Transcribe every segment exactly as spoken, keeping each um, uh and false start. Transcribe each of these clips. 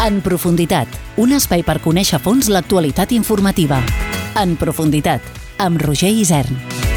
En profunditat, un espai per conèixer a fons l'actualitat informativa. En profunditat, amb Roger Isern.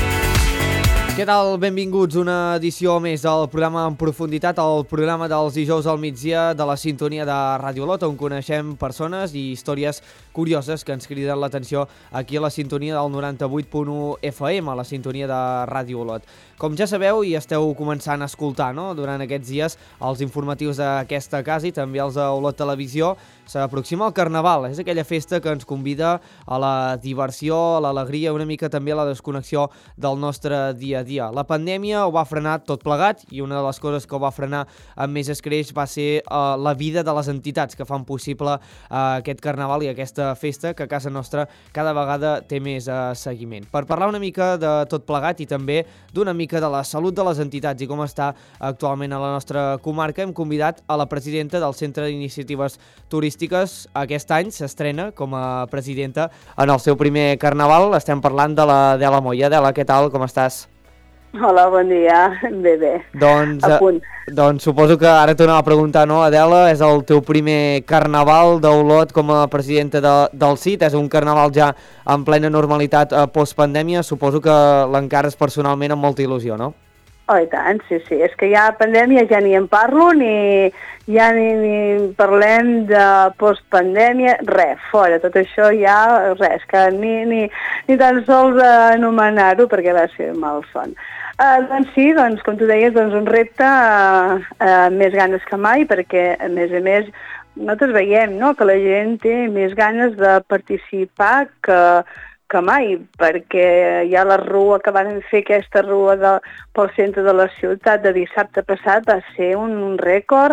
Què tal? Benvinguts a una edició més del programa En profunditat, el programa dels dijous al migdia de la sintonia de Ràdio Olot, on coneixem persones i històries curioses que ens criden l'atenció aquí a la sintonia del noranta-vuit punt u F M, a la sintonia de Ràdio Olot. Com ja sabeu i esteu començant a escoltar, no?, durant aquests dies els informatius d'aquesta casa i també els d'Olot Televisió, s'aproxima el Carnaval. És aquella festa que ens convida a la diversió, a l'alegria, una mica també a la desconnexió del nostre dia a dia. La pandèmia ho va frenar tot plegat i una de les coses que ho va frenar amb més escreix va ser uh, la vida de les entitats que fan possible uh, aquest Carnaval i aquesta festa que a casa nostra cada vegada té més uh, seguiment. Per parlar una mica de tot plegat i també d'una mica de la salut de les entitats i com està actualment a la nostra comarca, hem convidat a la presidenta del Centre d'Iniciatives Turístiques. Aquest any s'estrena com a presidenta en el seu primer Carnaval. Estem parlant de la Adela Moya. Adela, què tal? Com estàs? Hola, bon dia. Bé, bé. Doncs, a punt. Doncs suposo que ara t'ho anava a preguntar, no, Adela? És el teu primer Carnaval d'Olot com a presidenta de, del C I T. És un Carnaval ja en plena normalitat eh, postpandèmia. Suposo que l'encares personalment amb molta il·lusió, no? Oh, i tant, sí, sí. És que ja pandèmia ja ni en parlo, ni ja ni, ni parlem de postpandèmia, res, fora. Tot això ja, res, que ni, ni, ni tan sols anomenar-ho perquè va ser malson. Uh, doncs sí, doncs, com tu deies, doncs un repte uh, uh, més ganes que mai, perquè a més a més nosaltres veiem, no?, que la gent té més ganes de participar que que mai, perquè hi ha la rua que van fer, aquesta rua de, pel centre de la ciutat de dissabte passat, va ser un, un rècord.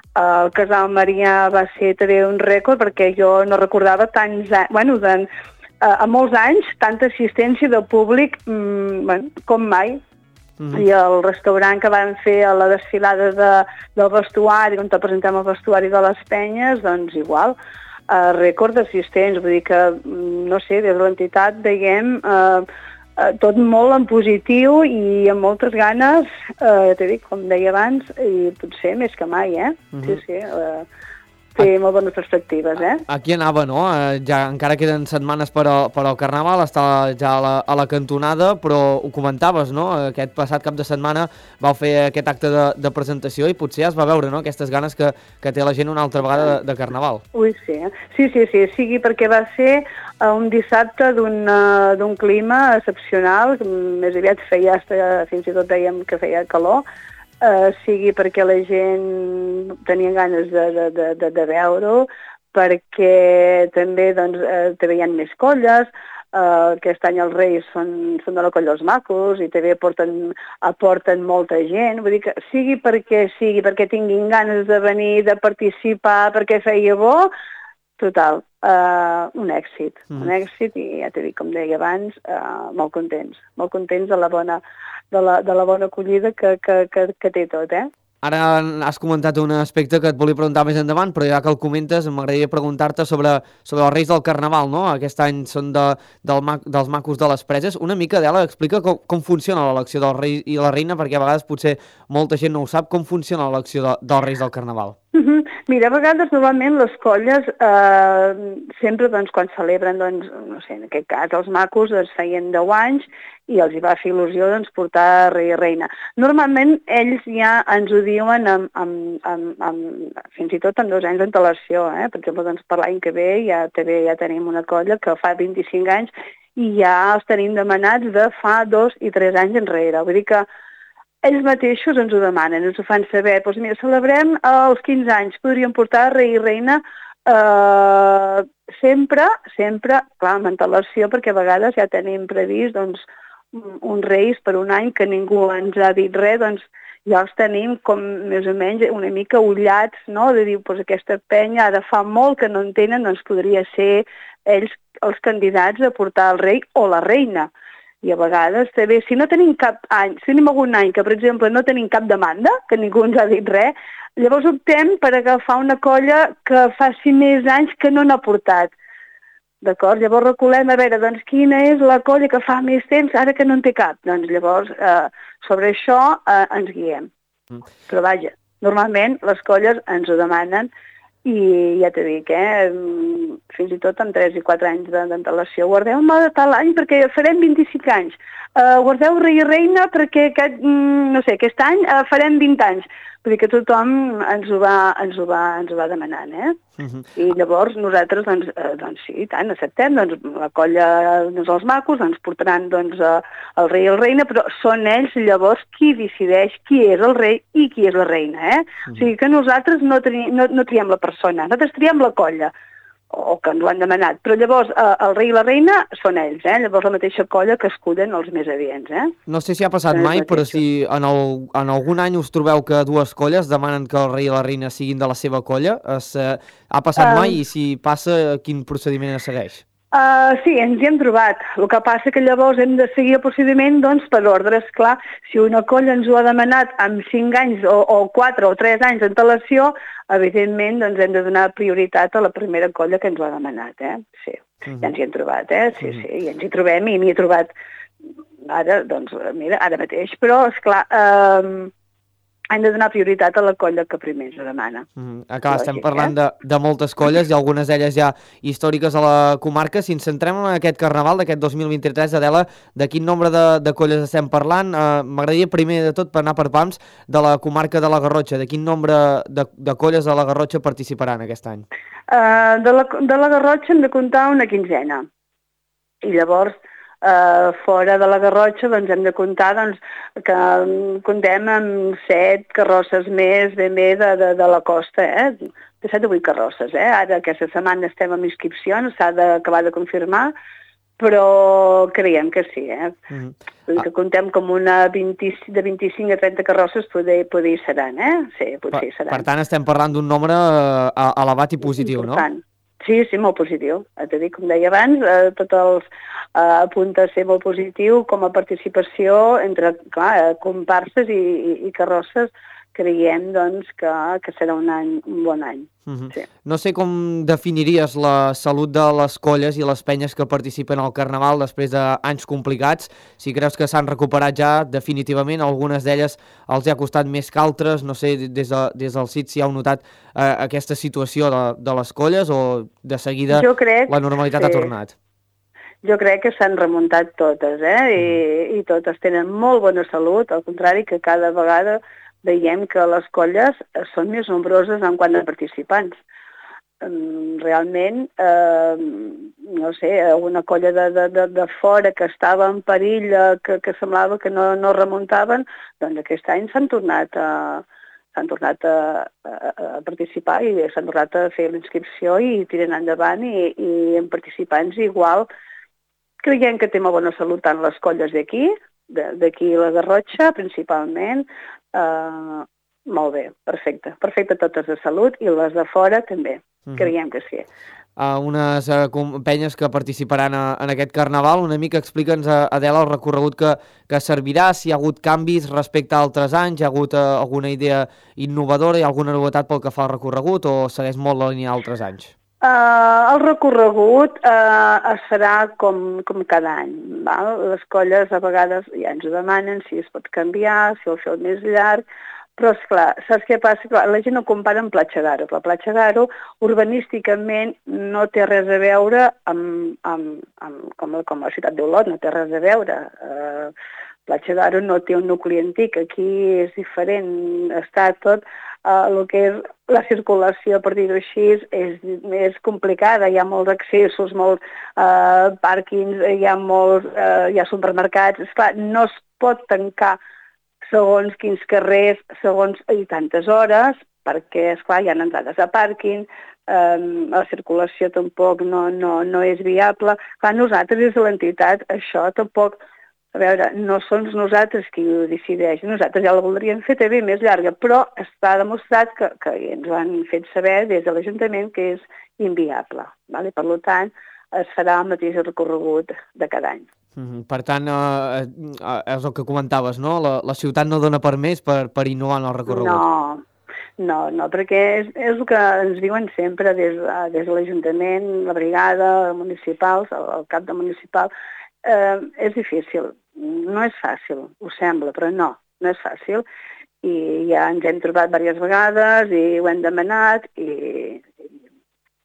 El Casal Marià va ser també un rècord, perquè jo no recordava tants anys, bueno, de, a, a molts anys, tanta assistència de públic mmm, bueno, com mai. Mm-hmm. I el restaurant que van fer a la desfilada de, del vestuari, on te presentem el vestuari de les Penyes, doncs igual. Uh, rècord d'assistents, vull dir que, no sé, des de l'entitat veiem uh, uh, tot molt en positiu i amb moltes ganes, uh, t'he dit, com deia abans, i potser més que mai, eh? Mm-hmm. Sí, sí, uh, té molt bones perspectives, eh? Aquí anava, no? Eh, ja encara queden setmanes per, a, per al Carnaval, està ja a la, a la cantonada, però ho comentaves, no? Aquest passat cap de setmana vau fer aquest acte de, de presentació i potser ja es va veure, no?, aquestes ganes que, que té la gent una altra vegada de, de Carnaval. Ui, sí. Sí, sí, sí, sigui perquè va ser uh, un dissabte d'un uh, d'un clima excepcional, més aviat feia, fins i tot dèiem que feia calor, Uh, sigui perquè la gent tenia ganes de, de, de, de, de veure-ho, perquè també doncs, uh, també hi ha més colles, uh, aquest any els Reis són, són de la colla Els Macos i també aporten, aporten molta gent, vull dir que sigui perquè sigui, perquè tinguin ganes de venir, de participar, perquè feia bo, total, uh, un èxit, mm. un èxit i ja t'he dit, com deia abans, uh, molt contents, molt contents de la bona de la, de la bona acollida que, que, que, que té tot, eh? Ara has comentat un aspecte que et volia preguntar més endavant, però ja que el comentes m'agradaria preguntar-te sobre, sobre els Reis del Carnaval, no? Aquest any són de, del, dels Macos de les Preses. Una mica, Adela, explica com, com funciona l'elecció del rei i la reina, perquè a vegades potser molta gent no ho sap. Com funciona l'elecció de, dels Reis del Carnaval? Uh-huh. Mira, a vegades normalment les colles eh, sempre doncs, quan celebren, doncs, no sé, en aquest cas els Macos es feien deu anys i els hi va fer il·lusió doncs, portar rei i reina. Normalment ells ja ens ho diuen amb, amb, amb, amb, fins i tot amb dos anys d'antelació, eh? Per exemple, doncs, per l'any que ve ja, també ja tenim una colla que fa vint-i-cinc anys i ja els tenim demanats de fa dos i tres anys enrere. Vull dir que ells mateixos ens ho demanen, ens ho fan saber. Doncs mira, celebrem els quinze anys, podríem portar rei i reina eh, sempre, sempre, clar, amb antelació, perquè a vegades ja tenim previst doncs, uns reis per un any que ningú ens ha dit res, doncs ja els tenim com més o menys una mica ullats, no? De dir, doncs aquesta penya ara fa molt que no en tenen, doncs podria ser ells els candidats a portar el rei o la reina. I a vegades també, si no tenim cap any, si tenim algun any que, per exemple, no tenim cap demanda, que ningú ens ha dit res, llavors optem per agafar una colla que faci més anys que no n'ha portat. D'acord? Llavors recolem a veure doncs, quina és la colla que fa més temps ara que no en té cap. Doncs llavors eh, sobre això eh, ens guiem. Mm. Però vaja, normalment les colles ens ho demanen i ja t'he dit, eh, fins i tot amb tres i quatre anys d'antelació. Guardeu-me de tal any perquè farem vint-i-cinc anys. Uh, guardeu rei i reina perquè aquest, no sé, aquest any uh, farem vint anys. Vull dir que tothom ens ho va, ens ho va, ens ho va demanant, eh? Uh-huh. I llavors nosaltres, doncs, eh, doncs sí, tant, acceptem, doncs la colla, doncs els macos, ens portaran, doncs, eh, el rei i el reina, però són ells llavors qui decideix qui és el rei i qui és la reina, eh? Uh-huh. O sigui que nosaltres no, tri, no, no triem la persona, nosaltres triem la colla, o que ens ho han demanat, però llavors eh, el rei i la reina són ells, eh? Llavors la mateixa colla que escullen els més adients, eh? No sé si ha passat mai, però si en, el, en algun any us trobeu que dues colles demanen que el rei i la reina siguin de la seva colla, es, eh, ha passat uh, mai i si passa, quin procediment es segueix? Uh, sí, ens hi hem trobat. El que passa que llavors hem de seguir el procediment doncs, per ordre. Esclar, si una colla ens ho ha demanat amb cinc anys o, o quatre o tres anys d'antelació, evidentment doncs, hem de donar prioritat a la primera colla que ens ho ha demanat. Eh? Sí, uh-huh. Ja ens hi hem trobat, eh? Sí, uh-huh. Sí, i ens hi trobem i m'hi he trobat ara, doncs, mira, ara mateix. Però, esclar, uh, hem de donar prioritat a la colla que primer ens ho demana. Mm, clar, estem parlant de, de moltes colles i algunes d'elles ja històriques a la comarca. Si ens centrem en aquest carnaval d'aquest dos mil vint-i-tres, Adela, de quin nombre de, de colles estem parlant? Uh, M'agradaria primer de tot, per anar per pams, de la comarca de la Garrotxa. De quin nombre de, de colles de la Garrotxa participaran aquest any? Uh, de, la, de la Garrotxa hem de comptar una quinzena. I llavors, Uh, fora de la Garrotxa doncs hem de comptar doncs, que um, comptem amb set carrosses més ben bé de, de, de la costa, eh? De set o vuit carrosses, eh? Ara aquesta setmana estem amb inscripcions, s'ha d'acabar de confirmar, però creiem que sí, eh? Mm-hmm. Vull dir que comptem com una vint, de vint-i-cinc a trenta carrosses poder, poder hi seran, eh? Sí, potser hi seran. Per tant, estem parlant d'un nombre uh, elevat i positiu, important. No? Sí, sí, molt positiu. Et dic, com deia abans, eh, tot els eh, apunta a ser molt positiu com a participació entre, clar, comparses i, i, i carrosses. Creiem, doncs, que, que serà un any, un bon any. Mm-hmm. Sí. No sé com definiries la salut de les colles i les penyes que participen al Carnaval després d'anys complicats. Si creus que s'han recuperat ja definitivament, algunes d'elles els ha costat més que altres. No sé, des, de, des del C I T si heu notat eh, aquesta situació de, de les colles o de seguida crec, la normalitat sí. ha tornat? Jo crec que s'han remuntat totes, eh? I, i totes tenen molt bona salut, al contrari que cada vegada veiem que les colles són més nombroses en quant a participants. Realment, eh, no sé, una colla de, de, de, de fora que estava en perill, que, que semblava que no, no remuntaven, doncs aquest any s'han tornat a, s'han tornat a, a, a participar i s'han tornat a fer l'inscripció i tiren endavant i, i en participants igual. Creiem que té molt bona salut tant les colles d'aquí, d'aquí la Garrotxa principalment, Uh, molt bé, perfecte. Perfecte totes de salut i les de fora també. Mm-hmm. Creiem que sí. Uh, unes uh, penyes que participaran a, en aquest carnaval. Una mica explica'ns, uh, Adela, el recorregut que, que servirà, si hi ha hagut canvis respecte a altres anys, hi ha hagut uh, alguna idea innovadora, hi ha alguna novetat pel que fa al recorregut o segueix molt la línia d'altres anys? Uh, el recorregut uh, es farà com, com cada any. Val? Les colles a vegades ja ens ho demanen, si es pot canviar, si el feu més llarg, però esclar, saps què passa? Clar, la gent ho compara amb Platja d'Aro, però Platja d'Aro urbanísticament no té res a veure amb, amb, amb com, com la ciutat d'Olot, no té res a veure. Uh, Platja d'Aro no té un nucli antic, aquí és diferent, està tot, uh, el que és la circulació, per dir-ho així, és més complicada, hi ha molts accessos, molts uh, pàrquings, hi ha molts, uh, hi ha supermercats, esclar, no es pot tancar segons quins carrers, segons i tantes hores, perquè, esclar, hi ha entrades a pàrquing, um, la circulació tampoc no, no, no és viable. Clar, nosaltres, des de l'entitat, això tampoc... A veure, no som nosaltres qui ho decideix, nosaltres ja la voldríem fer també més llarga, però està demostrat que, que ens ho han fet saber des de l'Ajuntament que és inviable. Vale? Per tant, es farà el mateix recorregut de cada any. Mm-hmm. Per tant, eh, és el que comentaves, no? La, la ciutat no dona per més per, per innovar en el recorregut. No, no, no, perquè és, és el que ens diuen sempre des, des de l'Ajuntament, la brigada, municipals, el, el cap de municipal. Uh, és difícil, no és fàcil, ho sembla, però no, no és fàcil i ja ens hem trobat diverses vegades i ho hem demanat i,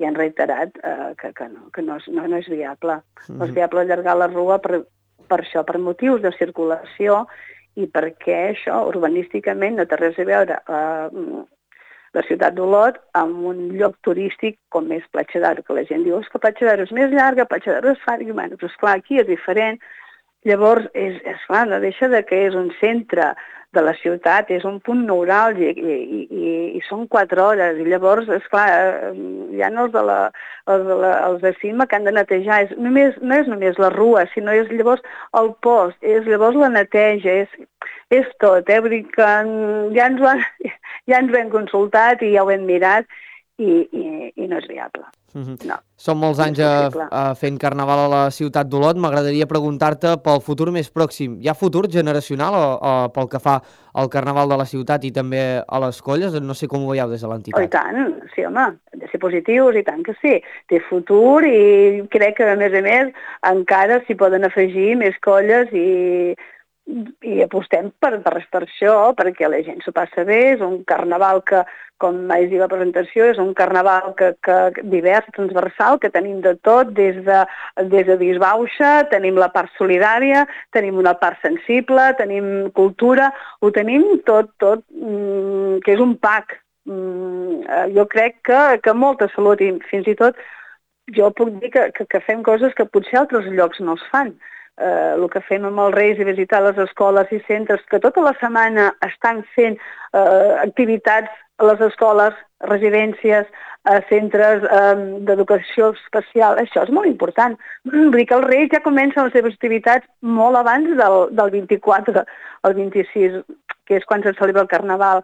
i han reiterat eh, que, que, no, que no, és, no, no és viable. Mm-hmm. No és viable allargar la rua per, per això, per motius de circulació i perquè això, urbanísticament, no té res a veure eh, la ciutat d'Olot amb un lloc turístic com és Platja d'Aro, que la gent diu que Platja d'Aro és més llarga, Platja d'Aro és fa... I, bueno, però esclar, aquí és diferent. Llavors, és, és clar, no deixa de que és un centre de la ciutat, és un punt neuràlgic i, i, i, i són quatre hores. I llavors, esclar, hi ha els de, la, els de, la, els de cima que han de netejar. És només, no és només la rua, sinó és llavors el post, és llavors la neteja, és, és tot. Eh? Vull dir que ja ens, ho han, ja ens ho hem consultat i ja ho hem mirat i, i, i no és viable. Mm-hmm. No. Són molts anys a, a fent carnaval a la ciutat d'Olot. M'agradaria preguntar-te pel futur més pròxim. Hi ha futur generacional o, o pel que fa al carnaval de la ciutat i també a les colles? No sé com ho veieu des de l'entitat. Oh, i tant, sí, home, hem de ser positius, i tant que sí. Té futur i crec que, a més a més, encara s'hi poden afegir més colles i, i apostem per, per, per això, perquè la gent s'ho passa bé. És un carnaval que, com vaig dir a la presentació, és un carnaval que, que divers, transversal, que tenim de tot, des de, des de disbauxa, tenim la part solidària, tenim una part sensible, tenim cultura, ho tenim tot, tot, mm, que és un pack. Mm, jo crec que, que molta salut i fins i tot jo puc dir que, que, que fem coses que potser altres llocs no es fan. Uh, el que fem amb els Reis i visitar les escoles i centres que tota la setmana estan fent uh, activitats a les escoles, residències, a centres um, d'educació especial. Això és molt important. Vull dir que els Reis ja comencen les seves activitats molt abans del, del vint-i-quatre al vint-i-sis, que és quan se celebra el Carnaval.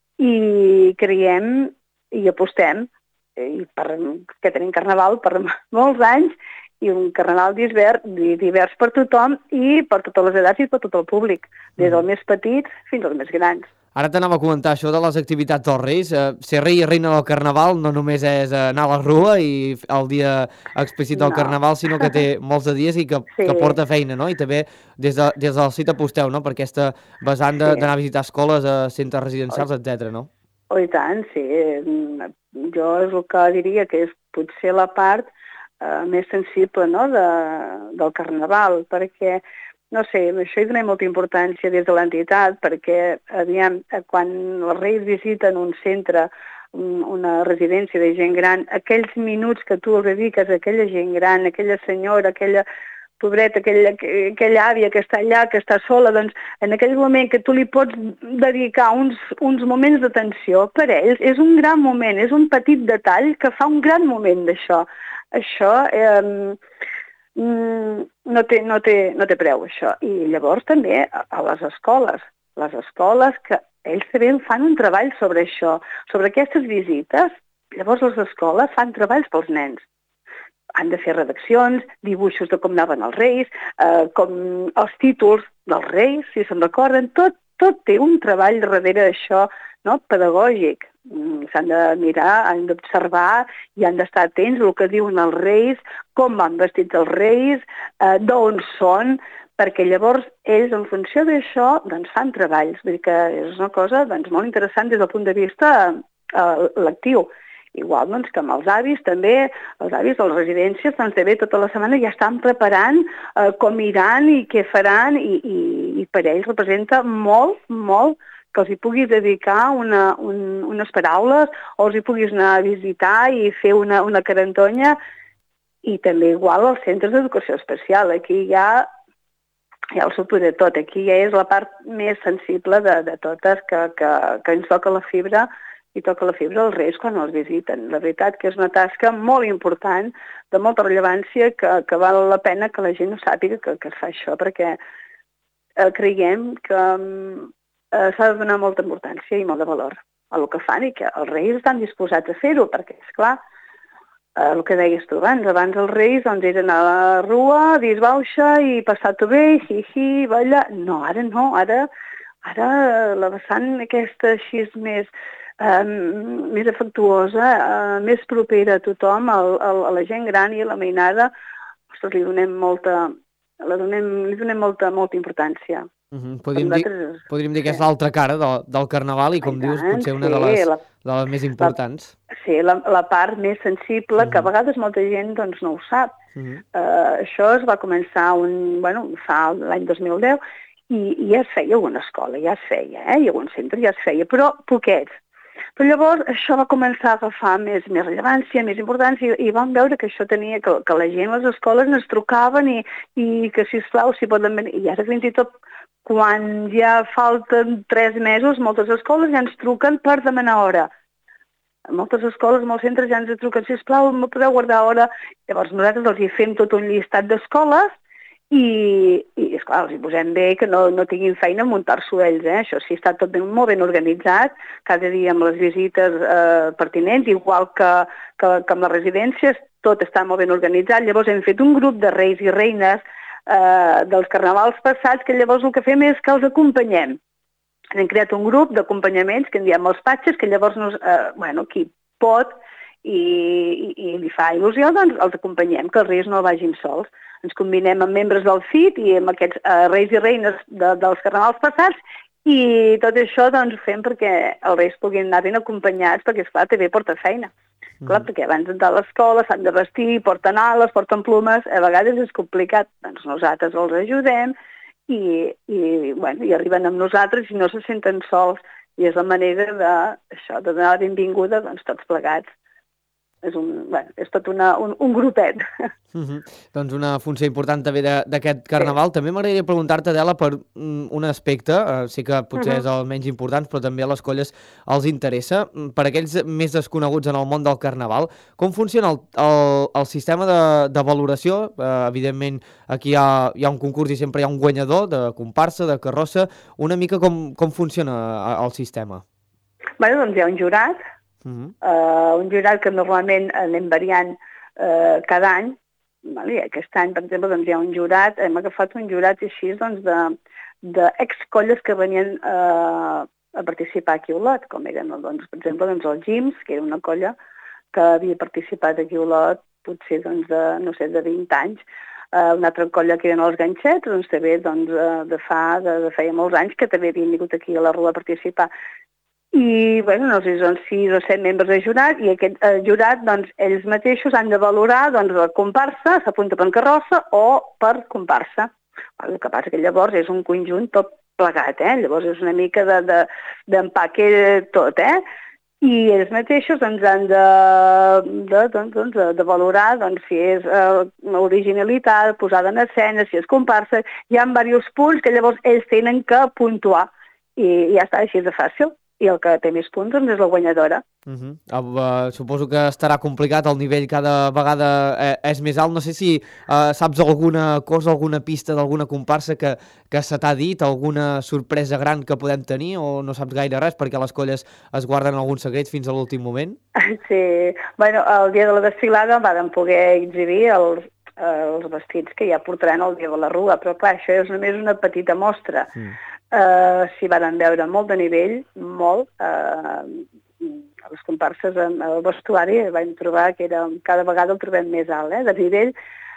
I creiem i apostem i per, que tenim Carnaval per molts anys i un carnaval divers, divers per tothom i per totes les edats i per tot el públic, des dels més petits fins als més grans. Ara t'anava a comentar això de les activitats dels Reis. Eh, ser rei i reina del Carnaval no només és anar a la rua i el dia explícit del no. Carnaval, sinó que té molts de dies i que, sí. que porta feina, no? I també des, de, des del C I T aposteu, no?, per aquesta vessant sí. d'anar a visitar escoles, a centres residencials, etcètera, no? Oh, i tant, sí. Jo és el que diria que és potser la part Uh, més sensible, no?, de, del Carnaval, perquè, no sé, això hi donem molta importància des de l'entitat, perquè, aviam, quan els Reis visiten un centre, un, una residència de gent gran, aquells minuts que tu els dediques a aquella gent gran, aquella senyora, aquella pobreta, aquella, aquella àvia que està allà, que està sola, doncs en aquell moment que tu li pots dedicar uns, uns moments d'atenció per ells, és un gran moment, és un petit detall que fa un gran moment d'això. Això eh, no, té, no, té, no té preu, això. I llavors també a les escoles, les escoles que ells també fan un treball sobre això, sobre aquestes visites. Llavors les escoles fan treballs pels nens. Han de fer redaccions, dibuixos de com anaven els Reis, eh, com els títols dels Reis, si se'n recorden. Tot, tot té un treball darrere d'això, no?, pedagògic. S'han de mirar, han d'observar i han d'estar atents al que diuen els Reis, com van vestits els Reis, eh, d'on són, perquè llavors ells, en funció d'això, doncs fan treballs. Vull dir que és una cosa doncs, molt interessant des del punt de vista eh, lectiu. Igual doncs, que amb els avis també, els avis de les residències, doncs també tota la setmana ja estan preparant eh, com iran i què faran i, i, i per ells representa molt, molt que els hi puguis dedicar una, un, unes paraules o els hi puguis anar a visitar i fer una, una carantonya. I també igual als centres d'educació especial. Aquí ja, ja el supo de tot. Aquí ja és la part més sensible de, de totes que, que, que ens toca la fibra i toca la fibra als Reis quan els visiten. La veritat que és una tasca molt important, de molta rellevància, que, que val la pena que la gent no sàpiga que, que es fa això, perquè eh, creiem que eh, s'ha de donar molta importància i molt de valor a el que fan i que els Reis estan disposats a fer-ho, perquè, esclar, eh, el que deies tu abans, abans els Reis doncs, eren a la rua, disbauxa i passar-ho bé, hi-hi, ballar. No, ara no, ara, ara la vessant aquesta així és més, eh, més afectuosa, eh, més propera a tothom, a, a, a la gent gran i a la mainada, ostres, li donem molta, la donem, li donem molta, molta importància. Uh-huh. Podríem, nosaltres... dir, podríem dir que és l'altra cara de, del Carnaval i, com I dius, tant, potser una sí, de, les, la... de les més importants. La... ser la, la part més sensible, uh-huh. que a vegades molta gent doncs, no ho sap. Uh-huh. Uh, això es va començar un, bueno, fa l'any dos mil deu i, i ja es feia alguna escola, ja es feia, eh? I algun centre ja es feia, però poquets. Però llavors això va començar a agafar més, més rellevància, més importància, i, i vam veure que això tenia, que, que la gent, les escoles ens trucaven i, i que, sisplau, si poden venir. I ara fins i tot, quan ja falten tres mesos, moltes escoles ja ens truquen per demanar hora. Moltes escoles, molts centres ja ens truquen, sisplau, me podeu guardar hora? Llavors nosaltres els hi fem tot un llistat d'escoles i, i esclar, els hi posem bé que no, no tinguin feina a muntar-s'ho ells, eh? Això sí, està tot ben, molt ben organitzat, cada dia amb les visites eh, pertinents, igual que, que, que amb les residències, tot està molt ben organitzat. Llavors hem fet un grup de reis i reines eh, dels carnavals passats, que llavors el que fem és que els acompanyem. Hem creat un grup d'acompanyaments, que en diem els patxes, que llavors, nos, eh, bueno, qui pot i, i, i li fa il·lusió, doncs els acompanyem, que els reis no vagin sols. Ens combinem amb membres del F I T i amb aquests eh, reis i reines de, dels carnavals passats i tot això doncs ho fem perquè els reis puguin anar ben acompanyats perquè, esclar, també porta feina. Mm. Clar, perquè abans d'entrar a l'escola s'han de vestir, porten ales, porten plumes, a vegades és complicat. Doncs nosaltres els ajudem i, i, bueno, i arriben amb nosaltres i no se senten sols. I és la manera de, això, de donar la benvinguda doncs, tots plegats. És, un, bueno, és tot una, un, un grupet. Uh-huh. Doncs una funció important també d'aquest carnaval. Sí. També m'agradaria preguntar-te, Adela, per um, un aspecte, uh, sí que potser uh-huh. és el menys important, però també a les colles els interessa. Per aquells més desconeguts en el món del carnaval, com funciona el, el, el sistema de, de valoració? Uh, evidentment, aquí hi ha, hi ha un concurs i sempre hi ha un guanyador de comparsa, de carrossa. Una mica com, com funciona el sistema? Bé, doncs hi ha un jurat, Uh-huh. Uh, un jurat que normalment anem variant uh, cada any. Vale? Aquest any, per exemple, doncs, hi ha un jurat, hem agafat un jurat així doncs, de, de ex-colles que venien uh, a participar aquí a Olot, com eren, doncs, per exemple, doncs, el Gims, que era una colla que havia participat aquí a Olot potser doncs, de, no sé, de vint anys. Uh, una altra colla que eren els Ganxets, doncs també doncs, uh, de fa de, de feia molts anys que també havien vingut aquí a la Rua a participar. I, bueno, no sé, són sis o set membres de jurat i aquest eh, jurat, doncs, ells mateixos han de valorar, doncs, la comparsa, s'apunta per carrossa o per comparsa. El que passa que llavors és un conjunt tot plegat, eh? Llavors és una mica d'empaque de, de tot, eh? I ells mateixos, doncs, han de, de, doncs, doncs, de valorar, doncs, si és eh, originalitat, posada en escena, si és comparsa. Hi ha diversos punts que llavors ells tenen que puntuar i ja està, així de fàcil. I el que té més punts doncs, és la guanyadora. Uh-huh. uh, suposo que estarà complicat, el nivell cada vegada eh, és més alt. No sé si uh, saps alguna cosa, alguna pista d'alguna comparsa que, que se t'ha dit, alguna sorpresa gran que podem tenir, o no saps gaire res perquè les colles es guarden alguns secrets fins a l'últim moment? Sí, bueno, el dia de la desfilada vàrem poder exhibir els, els vestits que ja portaran el dia de la Rua, però clar, això és només una petita mostra. Mm. Uh, s'hi van veure molt de nivell, molt. Uh, a les comparses, al vestuari, vam trobar que era, cada vegada el trobem més alt, eh, de nivell.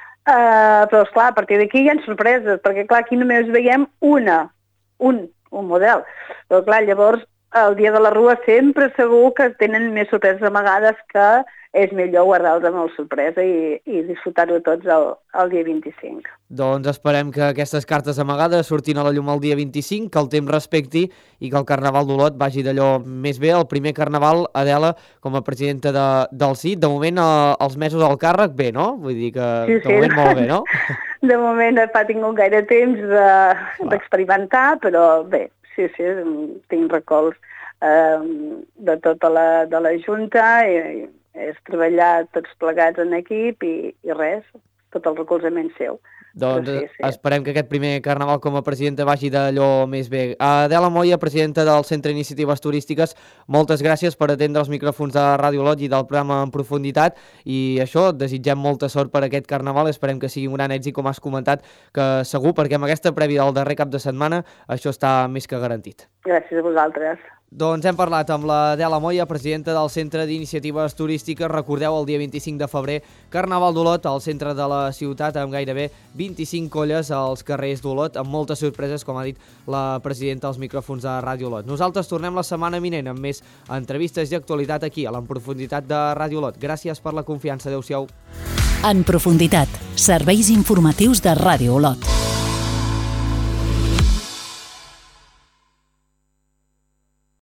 Uh, però, esclar, a partir d'aquí hi ha sorpreses, perquè, clar, aquí només veiem una, un, un model. Però, clar, llavors, el dia de la Rua sempre segur que tenen més sorpreses amagades que és millor guardar-los amb el sorpresa i, i disfrutar-ho tots el, el dia vint-i-cinc. Doncs esperem que aquestes cartes amagades surtin a la llum el dia vint-i-cinc, que el temps respecti i que el Carnaval d'Olot vagi d'allò més bé. El primer Carnaval, Adela, com a presidenta de, del C I T, de moment eh, els mesos al càrrec, bé, no? Vull dir que sí, de moment sí. molt bé, no? De moment no he tingut gaire temps d'experimentar, de, però bé, sí, sí, tinc recolz eh, de tota la, de la Junta i és treballar tots plegats en equip i, i res, tot el recolzament seu. Doncs sí, sí. Esperem que aquest primer Carnaval com a presidenta vagi d'allò més bé. Adela Moya, presidenta del Centre d'Iniciatives Turístiques, moltes gràcies per atendre els micròfons de Ràdio Olot i del programa En Profunditat, i això, desitgem molta sort per aquest Carnaval, esperem que sigui un gran èxit, com has comentat, que segur, perquè amb aquesta prèvia del darrer cap de setmana això està més que garantit. Gràcies a vosaltres. Doncs hem parlat amb la Adela Moya, presidenta del Centre d'Iniciatives Turístiques. Recordeu, el dia vint-i-cinc de febrer, Carnaval d'Olot al centre de la ciutat, amb gairebé vint-i-cinc colles als carrers d'Olot, amb moltes sorpreses, com ha dit la presidenta als micròfons de Ràdio Olot. Nosaltres tornem la setmana vinent amb més entrevistes i actualitat aquí, a l'En Profunditat de Ràdio Olot. Gràcies per la confiança. Adéu-siau. En Profunditat, serveis informatius de Ràdio Olot.